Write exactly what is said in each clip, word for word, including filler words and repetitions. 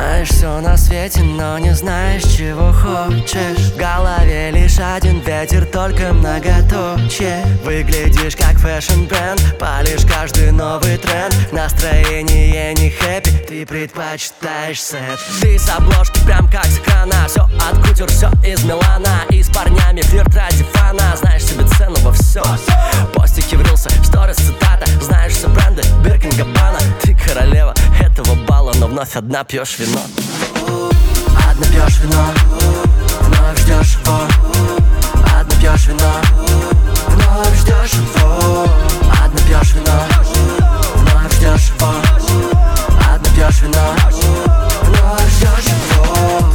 Знаешь все на свете, но не знаешь, чего хочешь. В голове лишь один ветер, только многоточие. Выглядишь как фэшн-бренд, палишь каждый новый тренд. Настроение не хэппи, ты предпочитаешь сет. Ты с обложки прям как с экрана, все от кутер, все из Милана. И с парнями флирт ради фана, знаешь себе цену во всем. Постики врился, сторис цитата, знаешь все бренды, Биркин, Габбана. Ты королева этого бала, но вновь одна пьешь вино. Одна пьешь вино, вновь ждешь его. Одна пьешь вино, вновь ждешь его. Одна пьешь вино, вновь ждешь его. Одна пьешь вино, вновь ждешь его.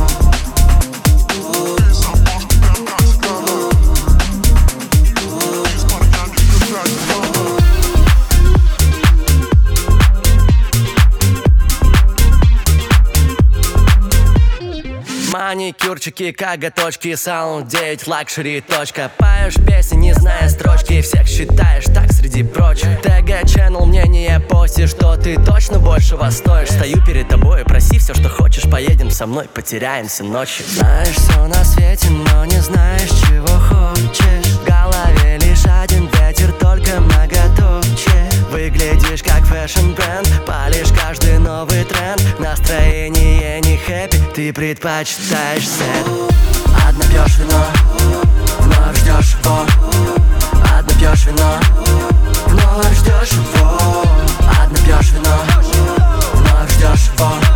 Маникюрчики, коготочки, саунд девять, лакшери, точка. Поешь песни, не зная строчки, всех считаешь так среди прочих. ТГ Channel, мнение пости, что ты точно большего стоишь. Стою перед тобой, проси все, что хочешь, поедем со мной, потеряемся ночью. Знаешь все на свете, но не знаешь, чего хочешь. В голове лишь один ветер, только многоточие. Выглядишь как фэшн-бренд, палишь каждый новый тренд. Настроение не хэппи, ты предпочитаешь сет. Одна пьешь вино, вновь ждешь его. Одна пьешь вино, вновь ждешь его. Одна пьешь вино, вновь ждешь его.